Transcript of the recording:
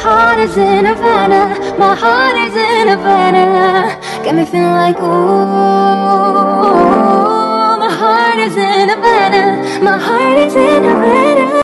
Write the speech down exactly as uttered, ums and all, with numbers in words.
heart is in Havana, my heart is in Havana. Got me feeling like ooh, my heart is in Havana, my heart is in Havana.